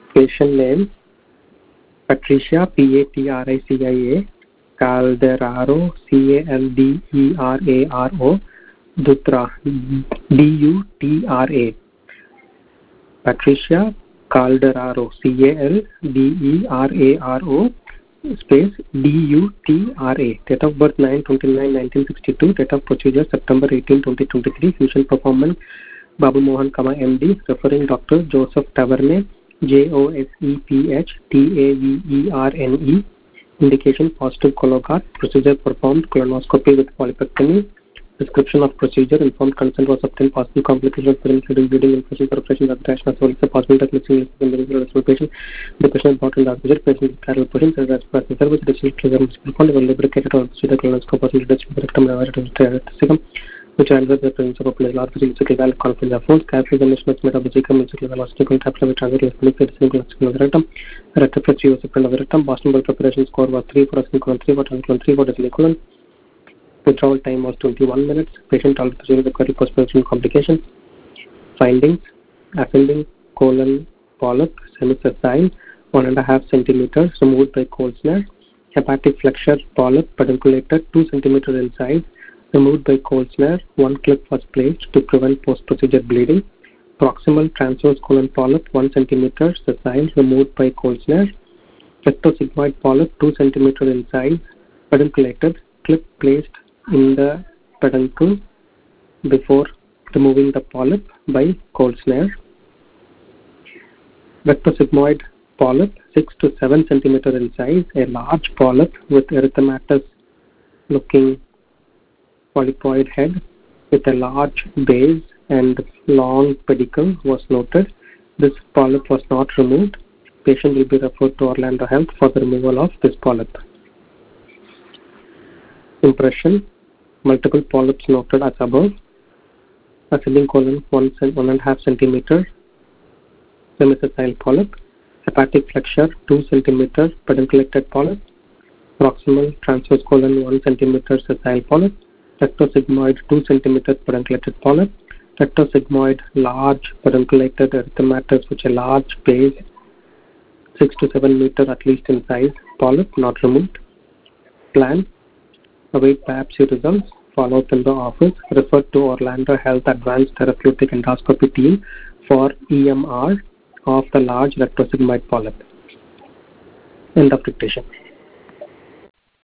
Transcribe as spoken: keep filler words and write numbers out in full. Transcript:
Patient name Patricia, P A T R I C I A, Calderaro, C A L D E R A R O, Dutra, D U T R A. Patricia Calderaro, C A L D E R A R O, space D U T R A. Date of birth nine twenty-nine nineteen sixty-two. Date of procedure September eighteenth twenty twenty-three. Fusion performance Babu Mohan, M D. Referring Doctor Joseph Taverne, J O S E P H T A V E R N E. Indication positive Cologuard. Procedure performed colonoscopy with polypectomy. Description of procedure. Informed consent was obtained. Possible complications including bleeding, infection, perforation, aspiration, as well as the possibility of missing in the patient. The patient is brought in the observation. Patient is carried patient as as the service additional trigger must be performed. When lubricated or procedure colonoscopy was reduced to rectum and which answers the presence of a large physical valve confidence of force. Carefully examination was made of the cecum, physical velocity, capital of transit, liquid, single, single rectum, rectiflex, U S of the rectum. Boston Blood preparation score was three for single, three for twenty, three for equivalent. Withdrawal time was twenty-one minutes. Patient altered the query post-production complications. Findings: ascending colon polyp, semicessile, one and a half centimeters, removed by Kolsner. Hepatic flexure polyp, pedunculated, two centimeters in size, removed by Kolsner. One clip was placed to prevent post-procedure bleeding. Proximal transverse colon polyp, one centimeter, sessile, removed by Kolsner. Rectosigmoid polyp, two centimeters in size, pedunculated, clip placed in the peduncle before removing the polyp by Kolsner. Rectosigmoid polyp, six to seven centimeters in size, a large polyp with erythematous looking polypoid head with a large base and long pedicle was noted. This polyp was not removed. Patient will be referred to Orlando Health for the removal of this polyp. Impression: multiple polyps noted as above. Ascending colon one one and a half centimeter, semicessile polyp. Hepatic flexure two centimeter, pedunculated polyp. Proximal transverse colon one centimeter, sessile polyp. Rectosigmoid two centimeter, pedunculated polyp. Rectosigmoid large, pedunculated erythematous with a large base, six to seven meter at least in size, polyp not removed. Plan: await biopsy results, follow up in the office, refer to Orlando Health Advanced Therapeutic Endoscopy team for E M R of the large rectosigmoid polyp. End of dictation.